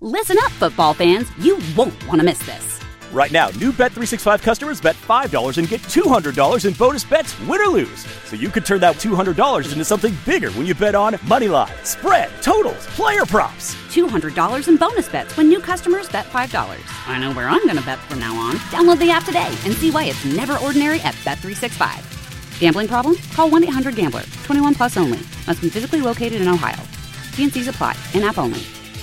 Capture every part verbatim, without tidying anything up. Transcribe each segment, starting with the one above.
Listen up, football fans. You won't want to miss this. Right now, new Bet three sixty-five customers bet five dollars and get two hundred dollars in bonus bets, win or lose. So you could turn that two hundred dollars into something bigger when you bet on money line, spread, totals, player props. two hundred dollars in bonus bets when new customers bet five dollars. I know where I'm going to bet from now on. Download the app today and see why it's never ordinary at Bet three sixty-five. Gambling problem? Call one eight hundred gambler. twenty-one plus only. Must be physically located in Ohio. T and C's apply. In-app only.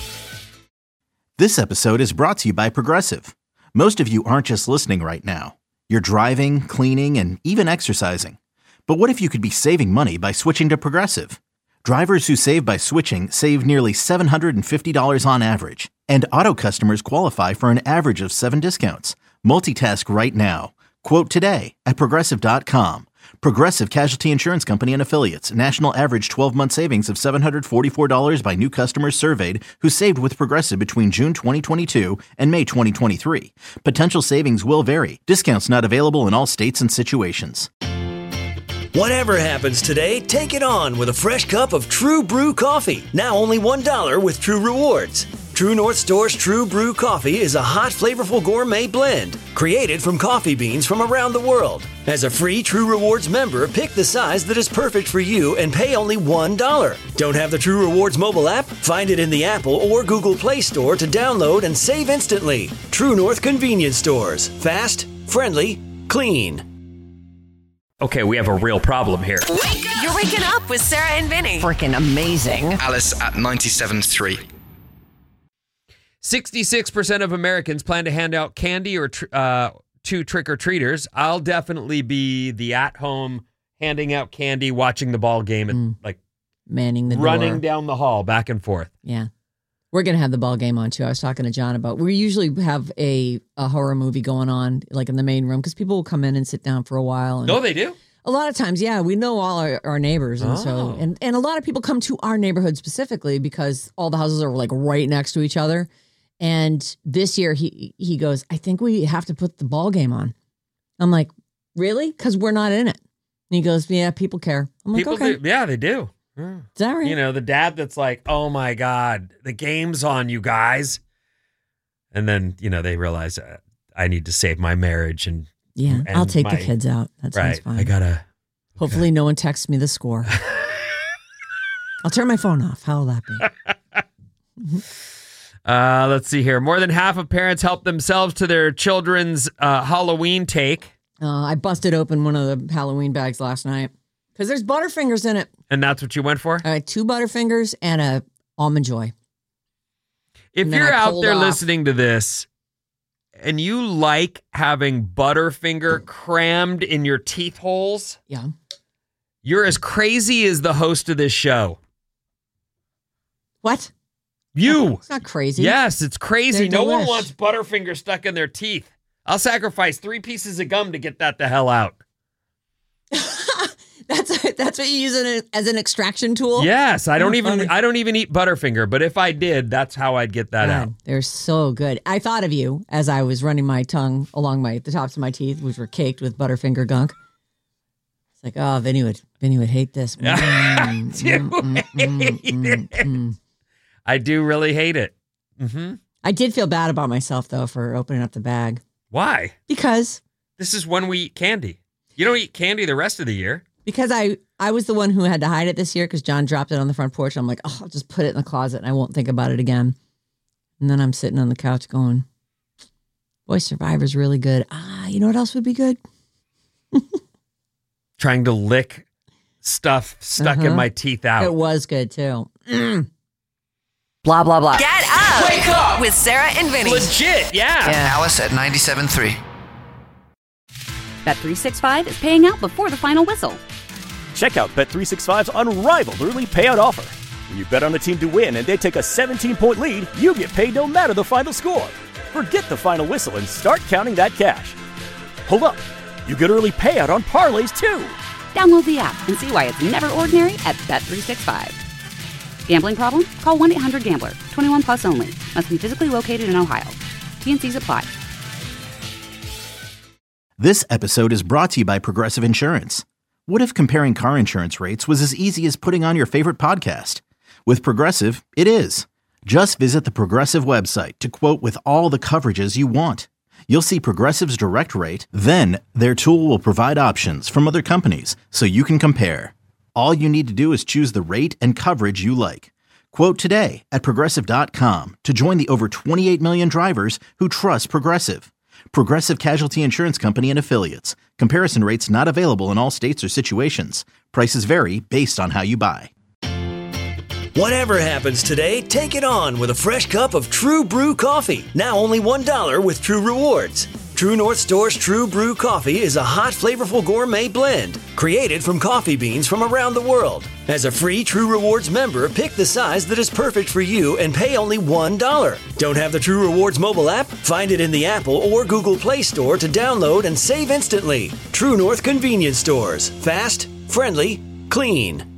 This episode is brought to you by Progressive. Most of you aren't just listening right now. You're driving, cleaning, and even exercising. But what if you could be saving money by switching to Progressive? Drivers who save by switching save nearly seven hundred fifty dollars on average. And auto customers qualify for an average of seven discounts. Multitask right now. Quote today at Progressive dot com. Progressive Casualty Insurance Company and Affiliates. National average twelve-month savings of seven hundred forty-four dollars by new customers surveyed who saved with Progressive between June twenty twenty-two and May twenty twenty-three. Potential savings will vary. Discounts not available in all states and situations. Whatever happens today, take it on with a fresh cup of True Brew coffee. Now only one dollar with True Rewards. True North Store's True Brew coffee is a hot, flavorful gourmet blend created from coffee beans from around the world. As a free True Rewards member, pick the size that is perfect for you and pay only one dollar. Don't have the True Rewards mobile app? Find it in the Apple or Google Play Store to download and save instantly. True North Convenience Stores. Fast, friendly, clean. Okay, we have a real problem here. You're waking up with Sarah and Vinny. Freaking amazing. Alice at ninety-seven point three. sixty-six percent of Americans plan to hand out candy or tr- uh, to trick-or-treaters. I'll definitely be the at-home handing out candy, watching the ball game, and mm. like manning the running door. down the hall, back and forth. Yeah. We're going to have the ball game on, too. I was talking to John about, we usually have a, a horror movie going on, like in the main room, because people will come in and sit down for a while. And no, they do? A lot of times, yeah. We know all our, our neighbors. And oh. so, and, and a lot of people come to our neighborhood specifically because all the houses are like right next to each other. And this year, he he goes, I think we have to put the ball game on. I'm like, really? Because we're not in it. And he goes, yeah, people care. I'm like, people okay. Do, yeah, they do. Yeah. Is that right? You know, the dad that's like, oh my God, the game's on, you guys. And then, you know, they realize uh, I need to save my marriage. And yeah, and I'll take my, the kids out. That sounds right, fine. I gotta. Hopefully, okay. no one texts me the score. I'll turn my phone off. How will that be? uh, let's see here. More than half of parents help themselves to their children's uh, Halloween take. Uh, I busted open one of the Halloween bags last night because there's Butterfingers in it. And that's what you went for? I had two Butterfingers and a Almond Joy. If And you're I out pulled there off. listening to this and you like having Butterfinger crammed in your teeth holes, yeah, you're as crazy as the host of this show. What? You. It's not crazy. Yes, it's crazy. They're No one delish. wants Butterfinger stuck in their teeth. I'll sacrifice three pieces of gum to get that the hell out. That's that's what you use it as an extraction tool? Yes, I don't Oh, even funny. I don't even eat Butterfinger, but if I did, that's how I'd get that God, out. They're so good. I thought of you as I was running my tongue along my the tops of my teeth, which were caked with Butterfinger gunk. It's like, oh, Vinny would Vinny would hate this. Mm, You mm, mm, hate mm, mm, it. mm. I do really hate it. Mm-hmm. I did feel bad about myself though for opening up the bag Why? because This is when we eat candy. You don't eat candy the rest of the year. because I I was the one who had to hide it this year because John dropped it on the front porch. I'm like, oh, I'll just put it in the closet and I won't think about it again. And then I'm sitting on the couch going, boy, Survivor's really good. Ah, you know what else would be good? Trying to lick stuff stuck in Uh-huh. my teeth out. It was good too. Mm. Blah, blah, blah. Get up. Wake up with Sarah and Vinny. Legit, yeah. Alice at ninety-seven point three. Bet three sixty-five is paying out before the final whistle. Check out Bet three sixty-five's unrivaled early payout offer. When you bet on a team to win and they take a seventeen-point lead, you get paid no matter the final score. Forget the final whistle and start counting that cash. Hold up. You get early payout on parlays, too. Download the app and see why it's never ordinary at Bet three sixty-five. Gambling problem? Call one eight hundred gambler. twenty-one plus only. Must be physically located in Ohio. T and C's apply. This episode is brought to you by Progressive Insurance. What if comparing car insurance rates was as easy as putting on your favorite podcast? With Progressive, it is. Just visit the Progressive website to quote with all the coverages you want. You'll see Progressive's direct rate, then their tool will provide options from other companies so you can compare. All you need to do is choose the rate and coverage you like. Quote today at Progressive dot com to join the over twenty-eight million drivers who trust Progressive. Progressive Casualty Insurance Company and Affiliates. Comparison rates not available in all states or situations. Prices vary based on how you buy. Whatever happens today, take it on with a fresh cup of True Brew coffee. Now only one dollar with True Rewards. True North Store's True Brew coffee is a hot, flavorful gourmet blend created from coffee beans from around the world. As a free True Rewards member, pick the size that is perfect for you and pay only one dollar. Don't have the True Rewards mobile app? Find it in the Apple or Google Play Store to download and save instantly. True North Convenience Stores. Fast, friendly, clean.